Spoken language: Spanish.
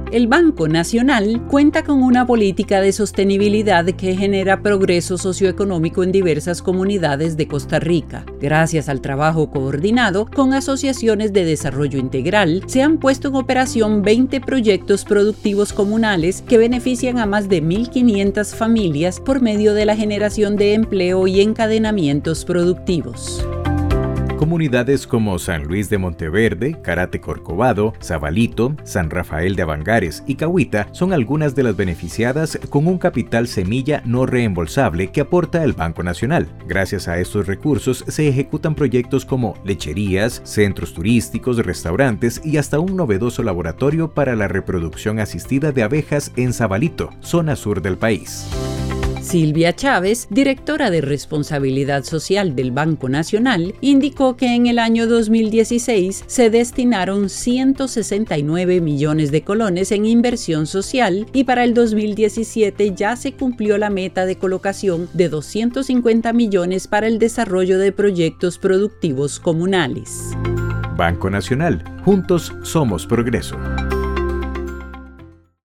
El Banco Nacional cuenta con una política de sostenibilidad que genera progreso socioeconómico en diversas comunidades de Costa Rica. Gracias al trabajo coordinado con asociaciones de desarrollo integral, se han puesto en operación 20 proyectos productivos comunales que benefician a más de 1.500 familias por medio de la generación de empleo y encadenamientos productivos. Comunidades como San Luis de Monteverde, Carate Corcovado, Zabalito, San Rafael de Avangares y Cahuita son algunas de las beneficiadas con un capital semilla no reembolsable que aporta el Banco Nacional. Gracias a estos recursos se ejecutan proyectos como lecherías, centros turísticos, restaurantes y hasta un novedoso laboratorio para la reproducción asistida de abejas en Zabalito, zona sur del país. Silvia Chávez, directora de Responsabilidad Social del Banco Nacional, indicó que en el año 2016 se destinaron 169 millones de colones en inversión social y para el 2017 ya se cumplió la meta de colocación de 250 millones para el desarrollo de proyectos productivos comunales. Banco Nacional. Juntos somos progreso.